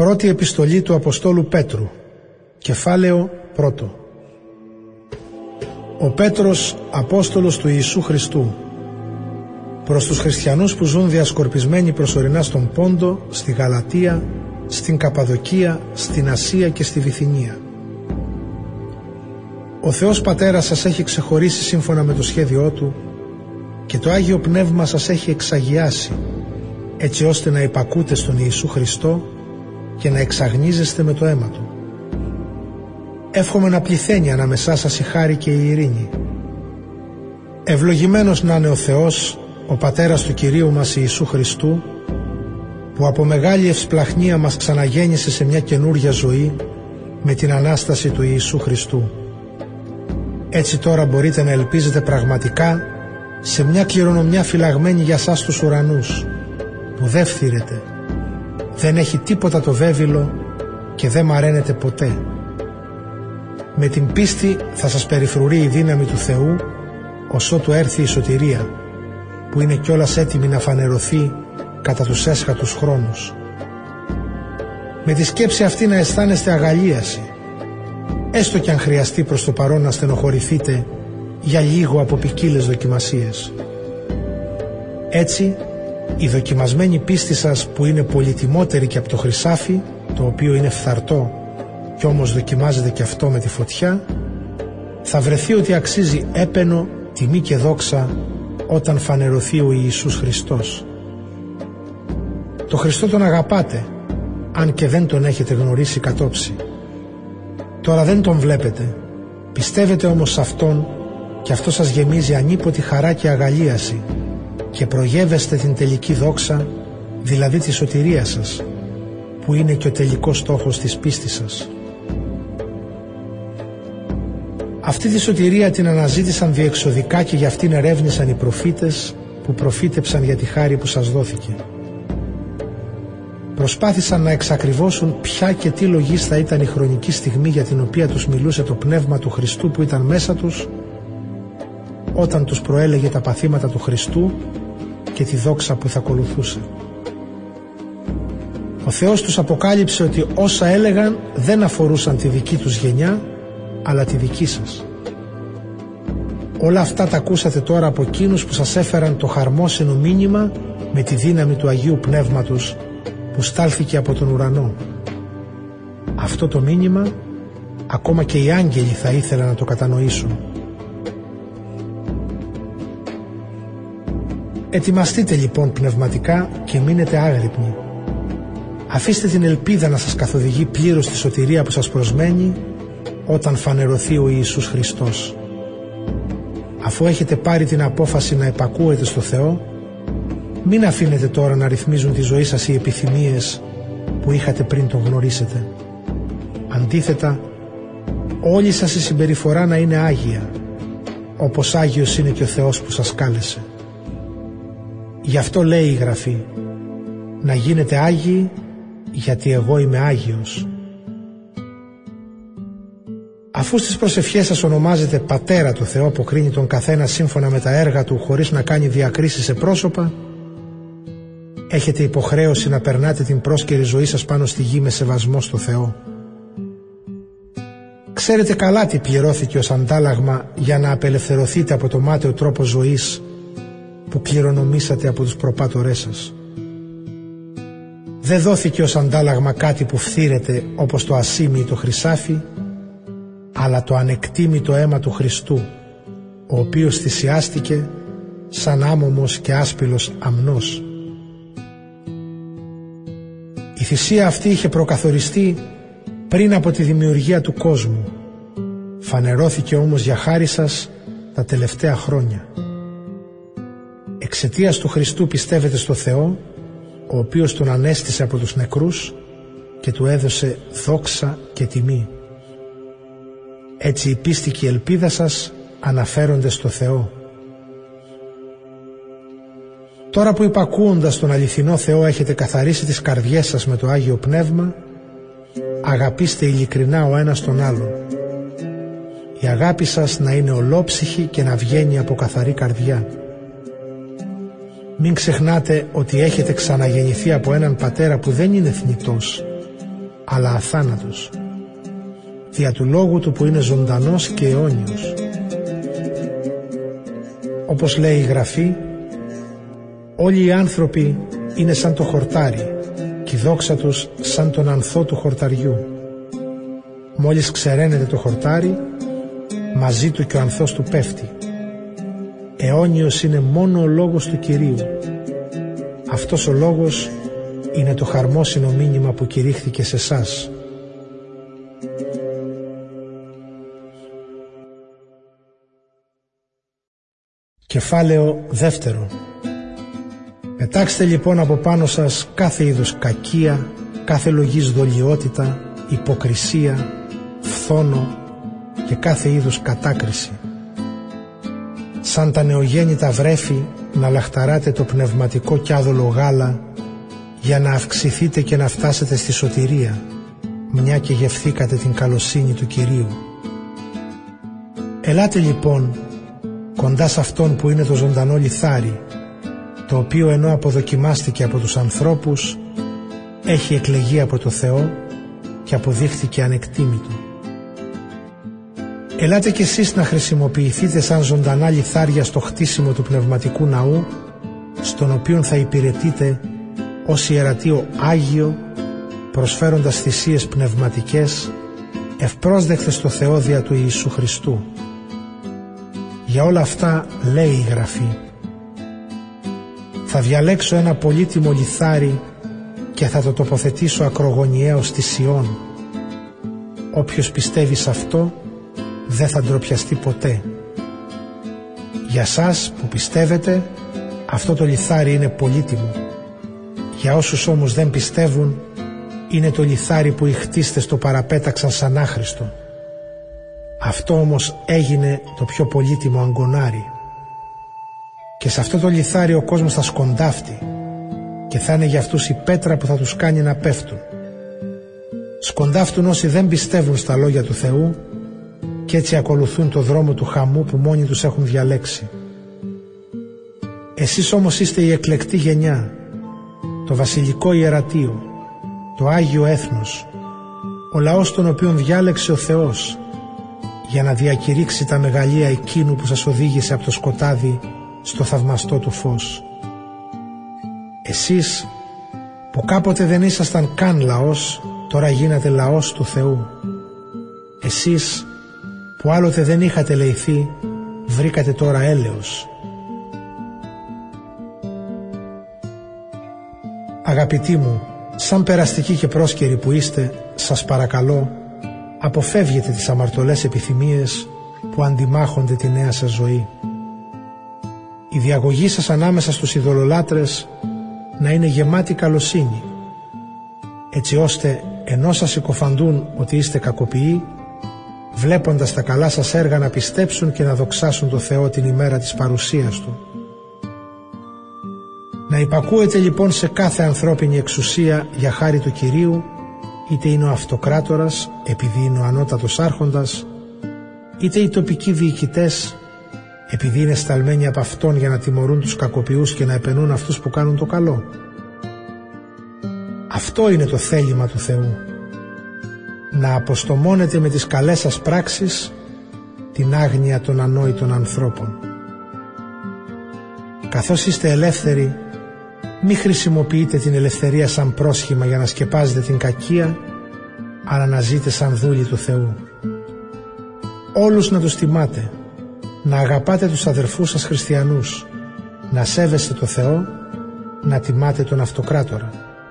Πρώτη επιστολή του Αποστόλου Πέτρου, κεφάλαιο 1. Ο Πέτρος, Απόστολος του Ιησού Χριστού, προς τους χριστιανούς που ζουν διασκορπισμένοι προσωρινά στον Πόντο, στη Γαλατία, στην Καπαδοκία, στην Ασία και στη Βυθινία. Ο Θεός Πατέρας σας έχει ξεχωρίσει σύμφωνα με το σχέδιό Του και το Άγιο Πνεύμα σας έχει εξαγιάσει, έτσι ώστε να υπακούτε στον Ιησού Χριστό και να εξαγνίζεστε με το αίμα Του. Εύχομαι να πληθαίνει ανάμεσά σας η χάρη και η ειρήνη. Ευλογημένος να είναι ο Θεός, ο Πατέρας του Κυρίου μας Ιησού Χριστού, που από μεγάλη ευσπλαχνία μας ξαναγέννησε σε μια καινούρια ζωή με την Ανάσταση του Ιησού Χριστού. Έτσι τώρα μπορείτε να ελπίζετε πραγματικά σε μια κληρονομιά φυλαγμένη για σας τους ουρανούς, που δεν φθήρεται, δεν έχει τίποτα το βέβυλο και δεν μαραίνεται ποτέ. Με την πίστη θα σας περιφρουρεί η δύναμη του Θεού, ως ότου έρθει η σωτηρία, που είναι κιόλας έτοιμη να φανερωθεί κατά τους έσχατους χρόνους. Με τη σκέψη αυτή να αισθάνεστε αγαλίαση, έστω κι αν χρειαστεί προς το παρόν να στενοχωρηθείτε για λίγο από ποικίλες δοκιμασίες. Έτσι, η δοκιμασμένη πίστη σας, που είναι πολυτιμότερη και από το χρυσάφι, το οποίο είναι φθαρτό κι όμως δοκιμάζεται και αυτό με τη φωτιά, θα βρεθεί ότι αξίζει έπαινο, τιμή και δόξα όταν φανερωθεί ο Ιησούς Χριστός. Το Χριστό τον αγαπάτε, αν και δεν τον έχετε γνωρίσει κατόψη. Τώρα δεν τον βλέπετε, πιστεύετε όμως σε Αυτόν και αυτό σας γεμίζει ανίποτη χαρά και αγαλίαση και προγεύεστε την τελική δόξα, δηλαδή τη σωτηρία σας, που είναι και ο τελικός στόχος της πίστης σας. Αυτή τη σωτηρία την αναζήτησαν διεξοδικά και γι' αυτήν ερεύνησαν οι προφήτες που προφήτεψαν για τη χάρη που σας δόθηκε. Προσπάθησαν να εξακριβώσουν ποια και τι λογής θα ήταν η χρονική στιγμή για την οποία τους μιλούσε το Πνεύμα του Χριστού που ήταν μέσα τους, όταν τους προέλεγε τα παθήματα του Χριστού και τη δόξα που θα ακολουθούσε. Ο Θεός τους αποκάλυψε ότι όσα έλεγαν δεν αφορούσαν τη δική τους γενιά, αλλά τη δική σας. Όλα αυτά τα ακούσατε τώρα από εκείνους που σας έφεραν το χαρμόσυνο μήνυμα με τη δύναμη του Αγίου Πνεύματος που στάλθηκε από τον ουρανό. Αυτό το μήνυμα ακόμα και οι άγγελοι θα ήθελαν να το κατανοήσουν. Ετοιμαστείτε λοιπόν πνευματικά και μείνετε άγρυπνοι. Αφήστε την ελπίδα να σας καθοδηγεί πλήρως στη σωτηρία που σας προσμένει όταν φανερωθεί ο Ιησούς Χριστός. Αφού έχετε πάρει την απόφαση να επακούετε στο Θεό, μην αφήνετε τώρα να ρυθμίζουν τη ζωή σας οι επιθυμίες που είχατε πριν τον γνωρίσετε. Αντίθετα, όλη σας η συμπεριφορά να είναι άγια, όπως Άγιος είναι και ο Θεός που σας κάλεσε. Γι' αυτό λέει η Γραφή, να γίνετε άγιοι γιατί εγώ είμαι Άγιος. Αφού στις προσευχές σας ονομάζετε Πατέρα το Θεό που κρίνει τον καθένα σύμφωνα με τα έργα Του χωρίς να κάνει διακρίσεις σε πρόσωπα, έχετε υποχρέωση να περνάτε την πρόσκαιρη ζωή σας πάνω στη γη με σεβασμό στο Θεό. Ξέρετε καλά τι πληρώθηκε ως αντάλλαγμα για να απελευθερωθείτε από το μάταιο τρόπο ζωής που κληρονομήσατε από τους προπάτορές σας. Δεν δόθηκε ως αντάλλαγμα κάτι που φθήρεται όπως το ασίμι ή το χρυσάφι, αλλά το ανεκτήμητο αίμα του Χριστού, ο οποίος θυσιάστηκε σαν άμωμος και άσπυλος αμνός. Η θυσία αυτή είχε προκαθοριστεί πριν από τη δημιουργία του κόσμου, φανερώθηκε όμως για χάρη σας τα τελευταία χρόνια. Εξαιτίας του Χριστού πιστεύετε στο Θεό, ο οποίος τον ανέστησε από τους νεκρούς και του έδωσε δόξα και τιμή. Έτσι η πίστη και η ελπίδα σας αναφέρονται στο Θεό. Τώρα που υπακούοντας τον αληθινό Θεό έχετε καθαρίσει τις καρδιές σας με το Άγιο Πνεύμα, αγαπήστε ειλικρινά ο ένας τον άλλον. Η αγάπη σας να είναι ολόψυχη και να βγαίνει από καθαρή καρδιά. Μην ξεχνάτε ότι έχετε ξαναγεννηθεί από έναν πατέρα που δεν είναι θνητός, αλλά αθάνατος, δια του λόγου του που είναι ζωντανός και αιώνιος. Όπως λέει η Γραφή, όλοι οι άνθρωποι είναι σαν το χορτάρι και η δόξα τους σαν τον ανθό του χορταριού. Μόλις ξεραίνεται το χορτάρι, μαζί του και ο ανθός του πέφτει. Αιώνιος είναι μόνο ο λόγος του Κυρίου. Αυτός ο λόγος είναι το χαρμόσυνο μήνυμα που κηρύχθηκε σε εσάς. Κεφάλαιο δεύτερο. Πετάξτε λοιπόν από πάνω σας κάθε είδος κακία, κάθε λογής δολιότητα, υποκρισία, φθόνο και κάθε είδους κατάκριση. Σαν τα νεογέννητα βρέφη να λαχταράτε το πνευματικό κι άδολο γάλα, για να αυξηθείτε και να φτάσετε στη σωτηρία, μια και γευθήκατε την καλοσύνη του Κυρίου. Ελάτε λοιπόν κοντά σε αυτόν που είναι το ζωντανό λιθάρι, το οποίο ενώ αποδοκιμάστηκε από τους ανθρώπους, έχει εκλεγεί από το Θεό και αποδείχθηκε ανεκτήμητο. Ελάτε κι εσείς να χρησιμοποιηθείτε σαν ζωντανά λιθάρια στο χτίσιμο του πνευματικού ναού, στον οποίον θα υπηρετείτε ως ιερατείο Άγιο, προσφέροντας θυσίες πνευματικές, ευπρόσδεκτες στο Θεό δια του Ιησού Χριστού. Για όλα αυτά λέει η Γραφή: θα διαλέξω ένα πολύτιμο λιθάρι και θα το τοποθετήσω ακρογωνιαίο στη Σιών. Όποιος πιστεύει σε αυτό δεν θα ντροπιαστεί ποτέ. Για σας που πιστεύετε, αυτό το λιθάρι είναι πολύτιμο. Για όσους όμως δεν πιστεύουν, είναι το λιθάρι που οι χτίστες το παραπέταξαν σαν άχρηστο. Αυτό όμως έγινε το πιο πολύτιμο αγκονάρι. Και σε αυτό το λιθάρι ο κόσμος θα σκοντάφτει και θα είναι για αυτούς η πέτρα που θα τους κάνει να πέφτουν. Σκοντάφτουν όσοι δεν πιστεύουν στα λόγια του Θεού και έτσι ακολουθούν το δρόμο του χαμού που μόνοι τους έχουν διαλέξει. Εσείς όμως είστε η εκλεκτή γενιά, το βασιλικό ιερατείο, το Άγιο Έθνος, ο λαός τον οποίον διάλεξε ο Θεός, για να διακηρύξει τα μεγαλεία εκείνου που σας οδήγησε από το σκοτάδι στο θαυμαστό του φως. Εσείς που κάποτε δεν ήσασταν καν λαός, τώρα γίνατε λαός του Θεού. Εσείς που άλλοτε δεν είχατε λεηθεί, βρήκατε τώρα έλεος. Αγαπητοί μου, σαν περαστικοί και πρόσκαιροι που είστε, σας παρακαλώ, αποφεύγετε τις αμαρτωλές επιθυμίες που αντιμάχονται τη νέα σας ζωή. Η διαγωγή σας ανάμεσα στους ειδωλολάτρες να είναι γεμάτη καλοσύνη, έτσι ώστε ενώ σας συκοφαντούν ότι είστε κακοποιοί, βλέποντας τα καλά σας έργα να πιστέψουν και να δοξάσουν το Θεό την ημέρα της παρουσίας Του. Να υπακούετε λοιπόν σε κάθε ανθρώπινη εξουσία για χάρη του Κυρίου, είτε είναι ο αυτοκράτορας επειδή είναι ο ανώτατος άρχοντας, είτε οι τοπικοί διοικητές επειδή είναι σταλμένοι από αυτόν για να τιμωρούν τους κακοποιούς και να επενούν αυτούς που κάνουν το καλό. Αυτό είναι το θέλημα του Θεού, να αποστομώνετε με τις καλές σας πράξεις την άγνοια των ανόητων ανθρώπων. Καθώς είστε ελεύθεροι, μη χρησιμοποιείτε την ελευθερία σαν πρόσχημα για να σκεπάζετε την κακία, αλλά να ζείτε σαν δούλοι του Θεού. Όλους να τους τιμάτε, να αγαπάτε τους αδερφούς σας χριστιανούς, να σέβεστε το Θεό, να τιμάτε τον αυτοκράτορα.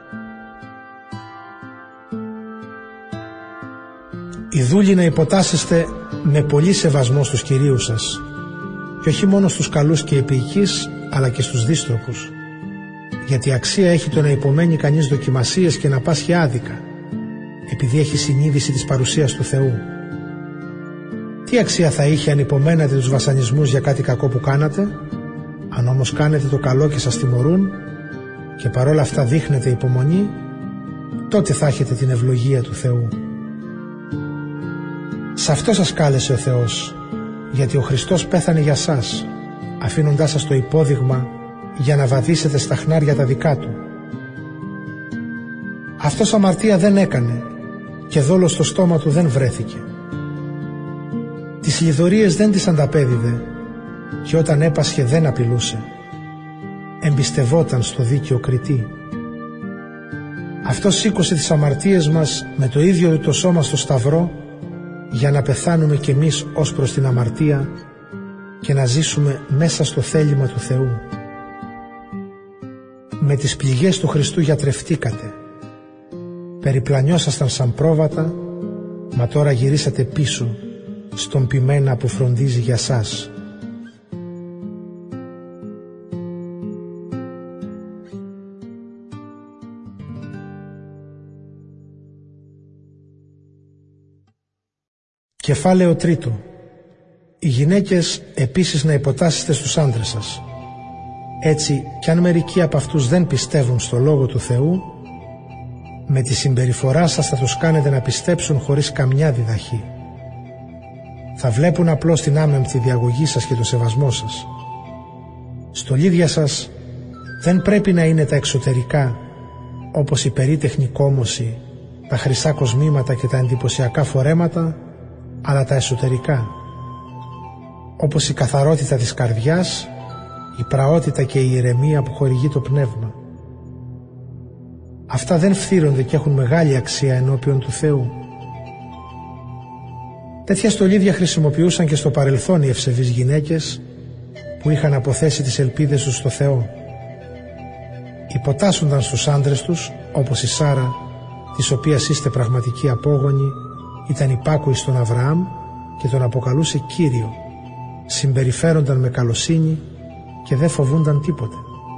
Οι δούλοι να υποτάσσεστε με πολύ σεβασμό στους κυρίους σας, και όχι μόνο στους καλούς και επίοικείς, αλλά και στους δύστροπους, γιατί αξία έχει το να υπομένει κανείς δοκιμασίες και να πάσχει άδικα, επειδή έχει συνείδηση της παρουσίας του Θεού. Τι αξία θα είχε αν υπομένατε τους βασανισμούς για κάτι κακό που κάνατε? Αν όμως κάνετε το καλό και σας τιμωρούν και παρόλα αυτά δείχνετε υπομονή, τότε θα έχετε την ευλογία του Θεού. Σε αυτό σας κάλεσε ο Θεός, γιατί ο Χριστός πέθανε για σας, αφήνοντάς σας το υπόδειγμα για να βαδίσετε στα χνάρια τα δικά Του. Αυτός αμαρτία δεν έκανε και δόλο στο στόμα του δεν βρέθηκε. Τις λιδωρίες δεν τις ανταπέδιδε και όταν έπασχε δεν απειλούσε. Εμπιστευόταν στο δίκαιο κριτή. Αυτός σήκωσε τις αμαρτίες μας με το ίδιο το σώμα στο σταυρό για να πεθάνουμε κι εμείς ως προς την αμαρτία και να ζήσουμε μέσα στο θέλημα του Θεού. Με τις πληγές του Χριστού γιατρευτήκατε. Περιπλανιώσασταν σαν πρόβατα, μα τώρα γυρίσατε πίσω στον ποιμένα που φροντίζει για σας. Κεφάλαιο 3. Οι γυναίκες επίσης να υποτάσσετε στους άντρες σας. Έτσι, κι αν μερικοί από αυτούς δεν πιστεύουν στο Λόγο του Θεού, με τη συμπεριφορά σας θα τους κάνετε να πιστέψουν χωρίς καμιά διδαχή. Θα βλέπουν απλώς την άμεμπτη διαγωγή σας και το σεβασμό σας. Στολίδια σας δεν πρέπει να είναι τα εξωτερικά, όπως η περίτεχνη κόμωση, τα χρυσά κοσμήματα και τα εντυπωσιακά φορέματα, αλλά τα εσωτερικά, όπως η καθαρότητα της καρδιάς, η πραότητα και η ηρεμία που χορηγεί το πνεύμα. Αυτά δεν φθύρονται και έχουν μεγάλη αξία ενώπιον του Θεού. Τέτοια στολίδια χρησιμοποιούσαν και στο παρελθόν οι ευσεβείς γυναίκες που είχαν αποθέσει τις ελπίδες τους στο Θεό. Υποτάσσονταν στους άντρες τους, όπως η Σάρα, της οποίας είστε πραγματικοί απόγονοι, ήταν υπάκουη στον Αβραάμ και τον αποκαλούσε Κύριο, συμπεριφέρονταν με καλοσύνη και δεν φοβούνταν τίποτε.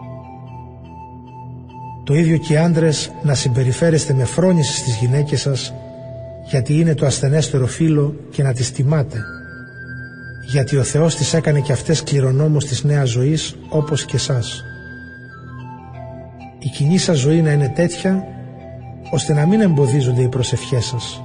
Το ίδιο και οι άντρες να συμπεριφέρεστε με φρόνηση στις γυναίκες σας, γιατί είναι το ασθενέστερο φύλο, και να τις τιμάτε, γιατί ο Θεός τις έκανε και αυτές κληρονόμους της νέας ζωής όπως και εσάς. Η κοινή σας ζωή να είναι τέτοια ώστε να μην εμποδίζονται οι προσευχές σας.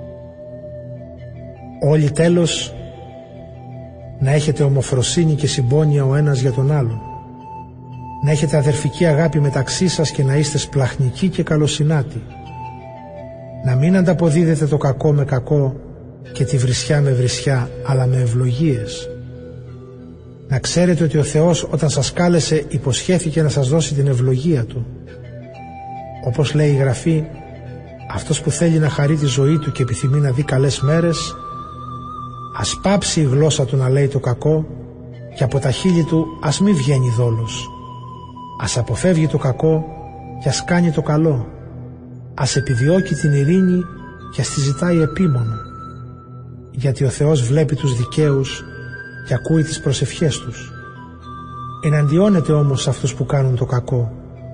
Όλοι τέλος να έχετε ομοφροσύνη και συμπόνια ο ένας για τον άλλον, να έχετε αδερφική αγάπη μεταξύ σας και να είστε σπλαχνικοί και καλοσυνάτοι, να μην ανταποδίδετε το κακό με κακό και τη βρισιά με βρισιά, αλλά με ευλογίες. Να ξέρετε ότι ο Θεός όταν σας κάλεσε υποσχέθηκε να σας δώσει την ευλογία Του. Όπως λέει η Γραφή, αυτός που θέλει να χαρεί τη ζωή του και επιθυμεί να δει καλές μέρες, ας πάψει η γλώσσα του να λέει το κακό και από τα χείλη του ας μη βγαίνει δόλος. Ας αποφεύγει το κακό και ας κάνει το καλό. Ας επιδιώκει την ειρήνη και ας τη ζητάει επίμονα. Γιατί ο Θεός βλέπει τους δικαίους και ακούει τις προσευχές τους. Εναντιώνεται όμως αυτούς που κάνουν το κακό.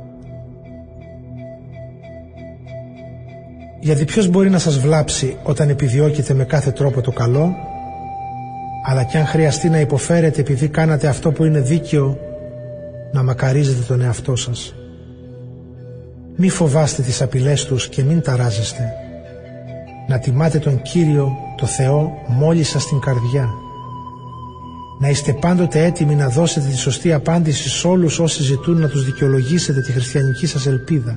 Γιατί ποιος μπορεί να σας βλάψει όταν επιδιώκετε με κάθε τρόπο το καλό, αλλά κι αν χρειαστεί να υποφέρετε επειδή κάνατε αυτό που είναι δίκαιο, να μακαρίζετε τον εαυτό σας. Μη φοβάστε τις απειλές τους και μην ταράζεστε. Να τιμάτε τον Κύριο, το Θεό, μόλις σας στην καρδιά. Να είστε πάντοτε έτοιμοι να δώσετε τη σωστή απάντηση σε όλους όσοι ζητούν να τους δικαιολογήσετε τη χριστιανική σας ελπίδα.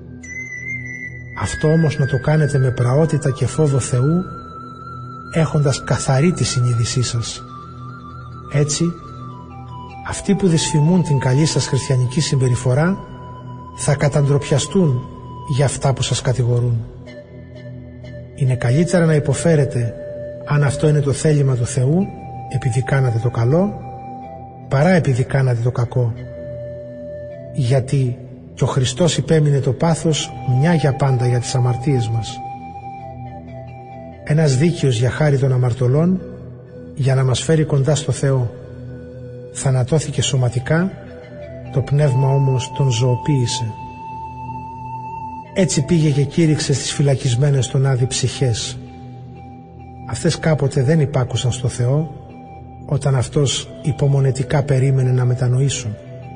Αυτό όμως να το κάνετε με πραότητα και φόβο Θεού, έχοντας καθαρή τη συνείδησή σας. Έτσι, αυτοί που δυσφημούν την καλή σας χριστιανική συμπεριφορά θα καταντροπιαστούν για αυτά που σας κατηγορούν. Είναι καλύτερα να υποφέρετε, αν αυτό είναι το θέλημα του Θεού, επειδή κάνατε το καλό, παρά επειδή κάνατε το κακό. Γιατί και ο Χριστός υπέμεινε το πάθος μια για πάντα για τις αμαρτίες μας. Ένας δίκαιος για χάρη των αμαρτωλών, για να μας φέρει κοντά στο Θεό. Θανατώθηκε σωματικά, το πνεύμα όμως τον ζωοποίησε. Έτσι πήγε και κήρυξε στις φυλακισμένες τον Άδη ψυχές. Αυτές κάποτε δεν υπάκουσαν στο Θεό, όταν Αυτός υπομονετικά περίμενε να μετανοήσουν.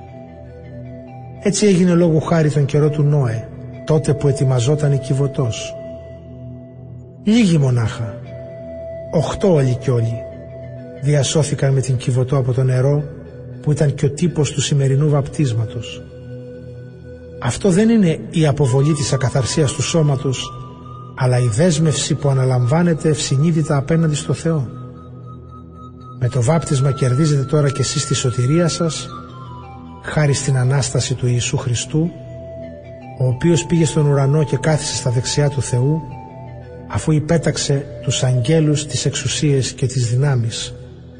Έτσι έγινε λόγου χάρη τον καιρό του Νόε, τότε που ετοιμαζόταν η Κιβωτός. Λίγοι μονάχα, 8 όλοι κι όλοι, διασώθηκαν με την Κιβωτό από το νερό, που ήταν και ο τύπος του σημερινού βαπτίσματος. Αυτό δεν είναι η αποβολή της ακαθαρσίας του σώματος, αλλά η δέσμευση που αναλαμβάνετε ευσυνείδητα απέναντι στο Θεό. Με το βάπτισμα κερδίζετε τώρα κι εσείς τη σωτηρία σας, χάρη στην Ανάσταση του Ιησού Χριστού, ο οποίος πήγε στον ουρανό και κάθισε στα δεξιά του Θεού, αφού υπέταξε τους αγγέλους, τις εξουσίες και τις δυνάμεις.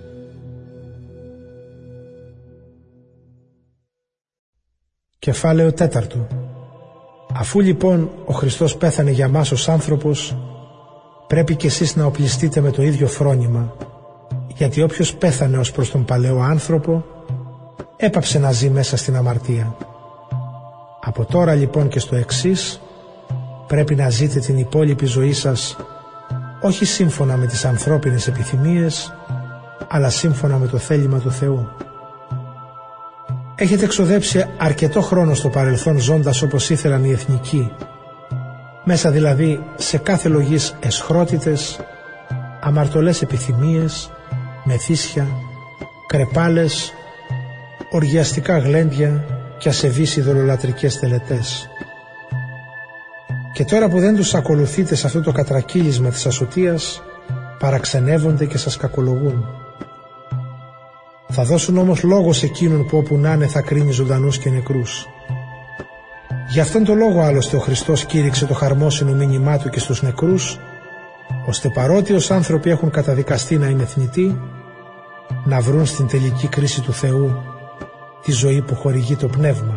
Κεφάλαιο 4. Αφού λοιπόν ο Χριστός πέθανε για μας ως άνθρωπος, πρέπει κι εσείς να οπλιστείτε με το ίδιο φρόνημα, γιατί όποιος πέθανε ως προς τον παλαιό άνθρωπο, έπαψε να ζει μέσα στην αμαρτία. Από τώρα λοιπόν και στο εξής, πρέπει να ζείτε την υπόλοιπη ζωή σας, όχι σύμφωνα με τις ανθρώπινες επιθυμίες, αλλά σύμφωνα με το θέλημα του Θεού. Έχετε εξοδέψει αρκετό χρόνο στο παρελθόν ζώντας όπως ήθελαν οι εθνικοί, μέσα δηλαδή σε κάθε λογής εσχρότητες, αμαρτωλές επιθυμίες, μεθύσια, κρεπάλες, οργιαστικά γλέντια και ασεβείς ειδωλολατρικές τελετές. Και τώρα που δεν τους ακολουθείτε σε αυτό το κατρακύλισμα της ασωτείας, παραξενεύονται και σας κακολογούν. Θα δώσουν όμως λόγο σε εκείνον που όπου να είναι θα κρίνει ζωντανούς και νεκρούς. Γι' αυτόν τον λόγο άλλωστε ο Χριστός κήρυξε το χαρμόσυνο μήνυμά του και στους νεκρούς, ώστε παρότι ως άνθρωποι έχουν καταδικαστεί να είναι θνητοί, να βρουν στην τελική κρίση του Θεού τη ζωή που χορηγεί το Πνεύμα.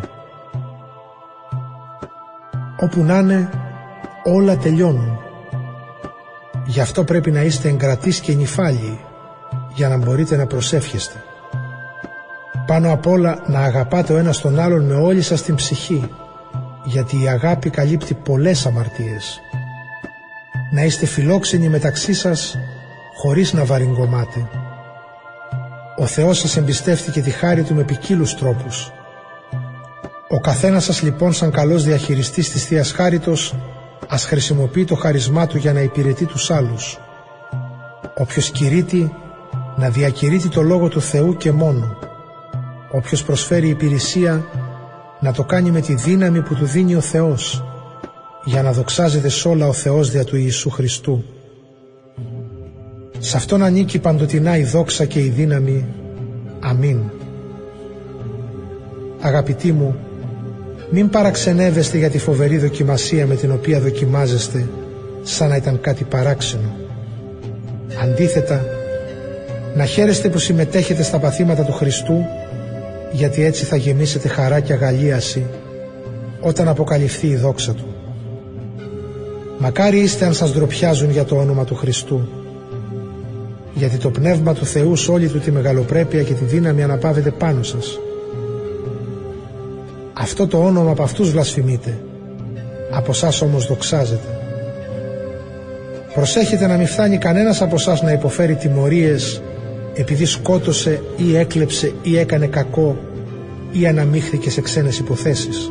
Όπου να είναι, όλα τελειώνουν. Γι' αυτό πρέπει να είστε εγκρατείς και νηφάλιοι, για να μπορείτε να προσεύχεστε. Πάνω απ' όλα να αγαπάτε ο ένας τον άλλον με όλη σας την ψυχή, γιατί η αγάπη καλύπτει πολλές αμαρτίες. Να είστε φιλόξενοι μεταξύ σας, χωρίς να βαριγκωμάτε. Ο Θεός σας εμπιστεύτηκε τη χάρη Του με ποικίλους τρόπους. Ο καθένας σας λοιπόν σαν καλός διαχειριστής της Θείας Χάριτος, ας χρησιμοποιεί το χαρισμά Του για να υπηρετεί τους άλλους. Όποιος κηρύττει, να διακηρύττει το Λόγο του Θεού και μόνο. Όποιος προσφέρει υπηρεσία, να το κάνει με τη δύναμη που Του δίνει ο Θεός, για να δοξάζεται σ' όλα ο Θεός δια του Ιησού Χριστού. Σ' Αυτόν ανήκει παντοτινά η δόξα και η δύναμη. Αμήν. Αγαπητοί μου, μην παραξενεύεστε για τη φοβερή δοκιμασία με την οποία δοκιμάζεστε, σαν να ήταν κάτι παράξενο. Αντίθετα, να χαίρεστε που συμμετέχετε στα παθήματα του Χριστού, γιατί έτσι θα γεμίσετε χαρά και αγαλίαση όταν αποκαλυφθεί η δόξα Του. Μακάρι είστε αν σας ντροπιάζουν για το όνομα του Χριστού, γιατί το Πνεύμα του Θεού σ' όλη Του τη μεγαλοπρέπεια και τη δύναμη αναπαύεται πάνω σας. Αυτό το όνομα από αυτούς βλασφημείτε, από εσάς όμως δοξάζεται. Προσέχετε να μην φτάνει κανένας από εσάς να υποφέρει τιμωρίες επειδή σκότωσε ή έκλεψε ή έκανε κακό ή αναμίχθηκε σε ξένες υποθέσεις.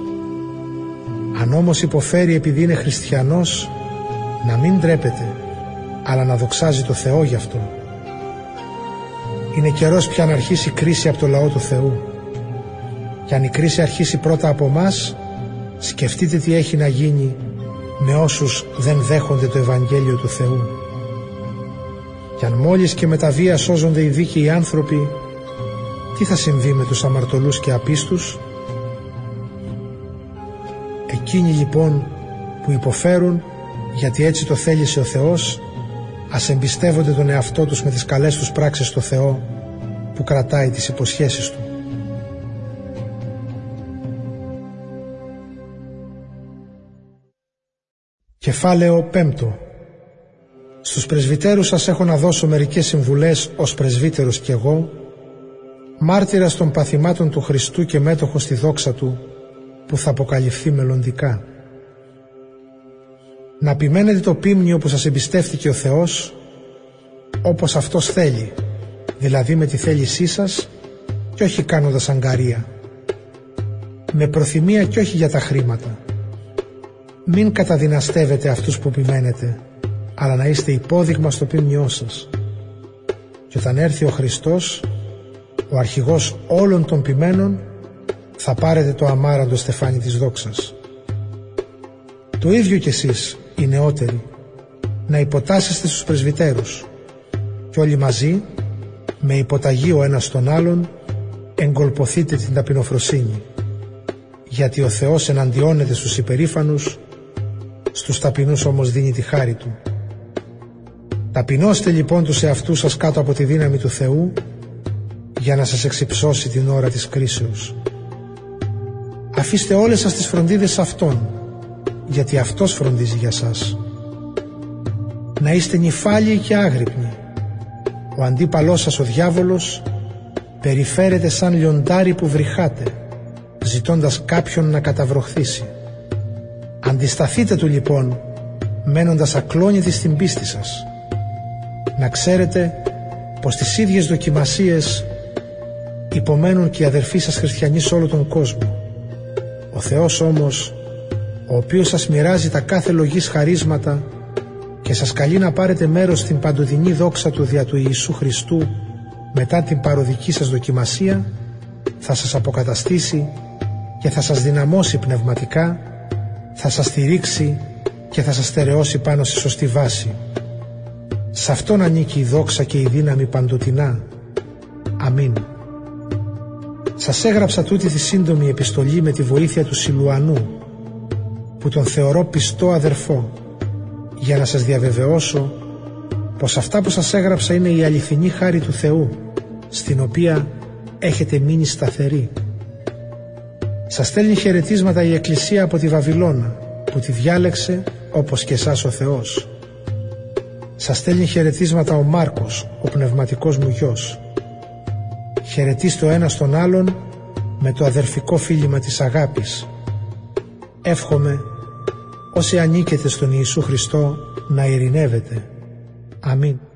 Αν όμως υποφέρει επειδή είναι χριστιανός, να μην ντρέπεται, αλλά να δοξάζει το Θεό γι' αυτό. Είναι καιρός πια να αρχίσει η κρίση από το λαό του Θεού. Και αν η κρίση αρχίσει πρώτα από μας, σκεφτείτε τι έχει να γίνει με όσους δεν δέχονται το Ευαγγέλιο του Θεού. Και αν μόλις και με τα βία σώζονται οι δίκαιοι άνθρωποι, τι θα συμβεί με τους αμαρτωλούς και απίστους? Εκείνοι λοιπόν που υποφέρουν, γιατί έτσι το θέλησε ο Θεός, ας εμπιστεύονται τον εαυτό τους με τις καλές τους πράξεις στο Θεό, που κρατάει τις υποσχέσεις Του. Κεφάλαιο 5. Στους πρεσβυτέρους σας έχω να δώσω μερικές συμβουλές ως πρεσβύτερος κι εγώ, μάρτυρας των παθημάτων του Χριστού και μέτοχος στη δόξα Του, που θα αποκαλυφθεί μελλοντικά. Να επιμένετε το ποίμνιο που σας εμπιστεύτηκε ο Θεός, όπως Αυτός θέλει, δηλαδή με τη θέλησή σας και όχι κάνοντας αγκαρία, με προθυμία και όχι για τα χρήματα. Μην καταδυναστεύετε αυτούς που επιμένετε, αλλά να είστε υπόδειγμα στο ποίμνιό σας. Και όταν έρθει ο Χριστός, ο αρχηγός όλων των ποιμένων, θα πάρετε το αμάραντο στεφάνι της δόξας. Το ίδιο κι εσείς οι νεότεροι, να υποτάσσεστε στους πρεσβυτέρους και όλοι μαζί, με υποταγή ο ένας τον άλλον, εγκολποθείτε την ταπεινοφροσύνη, γιατί ο Θεός εναντιώνεται στους υπερήφανους, στους ταπεινούς όμως δίνει τη χάρη Του. Ταπεινώστε λοιπόν τους εαυτούς σας κάτω από τη δύναμη του Θεού, για να σας εξυψώσει την ώρα της κρίσεως. Αφήστε όλες σας τις φροντίδες σε Αυτόν, γιατί Αυτός φροντίζει για σας. Να είστε νηφάλιοι και άγρυπνοι. Ο αντίπαλός σας ο διάβολος περιφέρεται σαν λιοντάρι που βρυχάται, ζητώντας κάποιον να καταβροχθήσει. Αντισταθείτε του λοιπόν, μένοντας ακλόνητοι στην πίστη σας. Να ξέρετε πως τις ίδιες δοκιμασίες υπομένουν και οι αδερφοί σας χριστιανοί σε όλο τον κόσμο. Ο Θεός όμως, ο οποίος σας μοιράζει τα κάθε λογής χαρίσματα και σας καλεί να πάρετε μέρος στην παντοδυνή δόξα του δια του Ιησού Χριστού μετά την παροδική σας δοκιμασία, θα σας αποκαταστήσει και θα σας δυναμώσει πνευματικά, θα σας στηρίξει και θα σας στερεώσει πάνω σε σωστή βάση. Σ' Αυτόν ανήκει η δόξα και η δύναμη παντοτινά. Αμήν. Σας έγραψα τούτη τη σύντομη επιστολή με τη βοήθεια του Σιλουανού, που τον θεωρώ πιστό αδερφό, για να σας διαβεβαιώσω πως αυτά που σας έγραψα είναι η αληθινή χάρη του Θεού, στην οποία έχετε μείνει σταθεροί. Σας στέλνει χαιρετίσματα η Εκκλησία από τη Βαβυλώνα, που τη διάλεξε όπως και εσάς ο Θεός. Σας στέλνει χαιρετίσματα ο Μάρκος, ο πνευματικός μου γιος. Χαιρετίστε ο ένας τον άλλον με το αδερφικό φίλημα της αγάπης. Εύχομαι όσοι ανήκετε στον Ιησού Χριστό να ειρηνεύετε. Αμήν.